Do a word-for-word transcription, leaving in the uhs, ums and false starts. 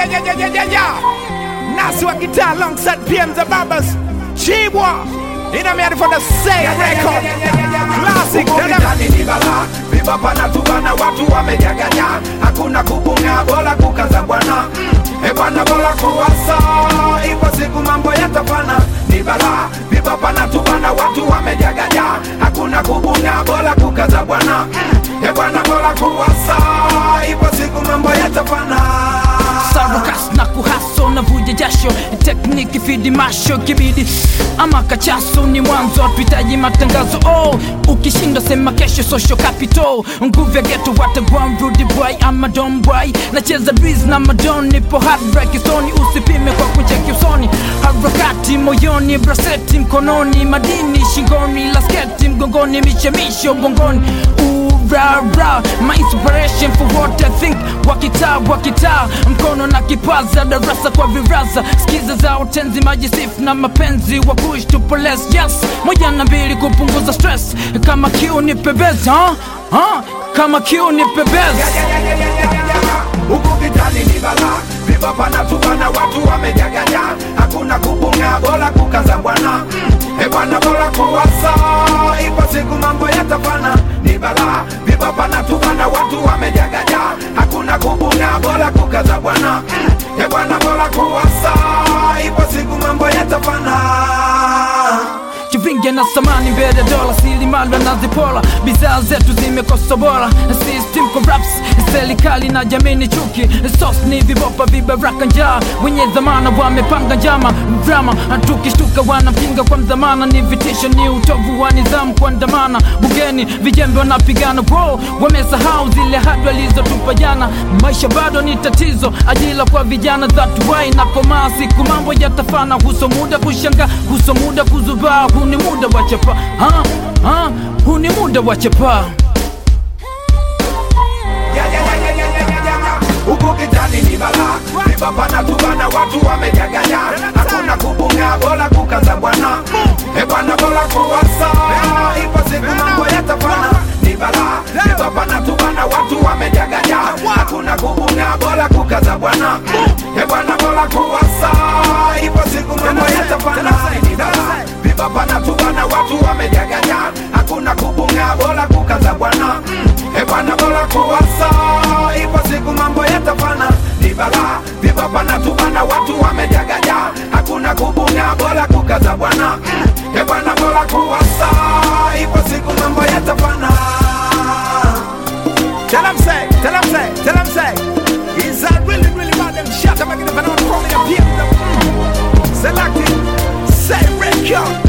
yeah, yeah, yeah, yeah, yeah, yeah. Nasua guitar alongside P M the Babas. Chibwa. You know me for the same record. Classic. Ukitani ni bala, viva pana tubana watu wamejaganya. Hakuna kupunga bola kukaza bwana. E bwana bola kuwasa, ipo siku mambo yatafana. Ni bala, viva pana tubana watu wamejaganya. Hakuna kupunga bola kukaza bwana. E bwana bola kuwasa, ipo siku mambo yatafana. Sarukas na kuhaso na vuja jasho, tekniki fidi masho kibidi ama kachaso, ni mwanzo hatuhitaji matangazo. Oh, ukishinda sema kesho, social capital. Nguvu ya ghetto watagwan Rudy boy ama Don boy. Nacheza breeze na madon, nipo heartbreak soni. Usipime kwa kucheki usoni, harakati moyoni, braseti mkononi, madini shingoni, lasketi mgongoni, michemisho bongoni. Ra, ra, my inspiration for what I think. Wakita, wakita, mkono na kipaza, darasa kwa viraza. Skiza za utenzi, majisifu na mapenzi. Wakush tupoles, yes. Moja na mbili kupunguza stress. Kama kiu ni pebeza, huh? Huh? Kama kiu ni pebeza. Huku kitani ni bala, viva pana tubana watu wamejaganya. Hakuna kupunga bola kukaza bwana. E bwana bola kuwasa, ipo siku mambo yatafana. Ni bala, viva pana tubana watu wamejaganya. Hakuna kupunga bola kukaza bwana. E bwana bola kuwasa, ipo siku mambo yatafana. Chivinge na samani mbele dola, sili malwa na zipola. Bidhaa zetu zimekosa bora, system corrupts. Serikali na jamii ni chuki, sos ni vibopa vibaraka njaa. Wenye dhamana wamepanga njama, drama tukishtuka wanampinga kwa mdhamana. Ni vitisho, ni utovu wa nidhamu kuandamana. Bugeni vijembe wanapigana, bro, wamesahau zile hadi walizotupa jana. Maisha bado ni tatizo, ajira kwa vijana, that why na koma siku mambo yatafana. Huso muda kushanga, huso muda kuzubaa. Huu ni muda wa chapa, ha, ha, huu ni muda wa chapa. Huku kitani ni bala, viva pana tubana watu wamejaganya. Hakuna kupunga bola kukaza bwana. E bwana bola kuwasa, ipo siku mambo yatafana. Ni bala, viva pana tubana watu wamejaganya. Hakuna kupunga bola kukaza bwana. E bwana bola kuwasa, ipo siku mambo yatafana. Ni bala, viva pana tubana watu wamejaganya. Hakuna kupunga bola kukaza bwana. E bwana bola kuwasa, ipo siku mambo yatafana. Ni bala, viva pana tubana watu wamejaganya. Hakuna kupunga bola kukaza bwana. E bwana bola kuwasa, ipo siku mambo yatafana. Tell them say, tell them say, tell them say. Is that really, really bad? Them shut up, I'm gonna from me up here. Selected, say record.